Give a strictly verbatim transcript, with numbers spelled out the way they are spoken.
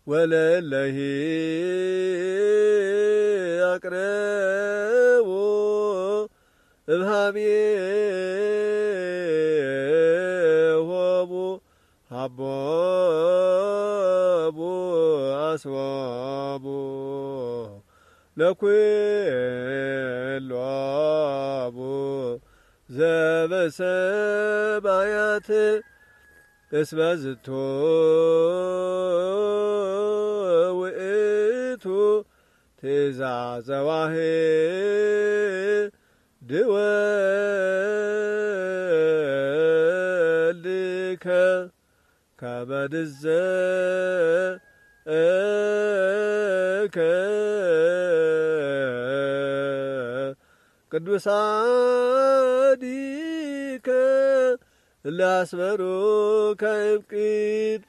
ወለለሂ አቅረቦ እምኀቤሆሙ ሀቦሙ አስቦሙ ለኵሎሙ ዘበሰማያት እስመ ዝንቱ ውእቱ ትእዛዘ ዋሕድ ወልድከ ከመ ንዕዘከ ቅዱሳኒከ እለ አስመሩከ እምቅድመ